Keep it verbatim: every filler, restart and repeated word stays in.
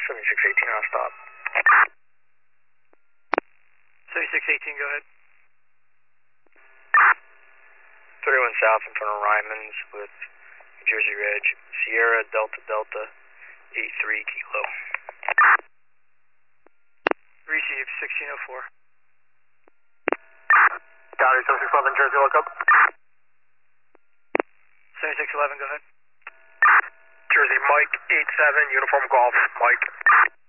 seventy-six eighteen on stop. seventy-six eighteen, go ahead. thirty-one south in front of Ryman's with New Jersey Reg. Sierra Delta Delta eighty-three Kilo. Receive sixteen oh four. County seventy-six eleven Jersey, lookup. seventy-six eleven, go ahead. Jersey Mike eight seven, uniform golf, Mike.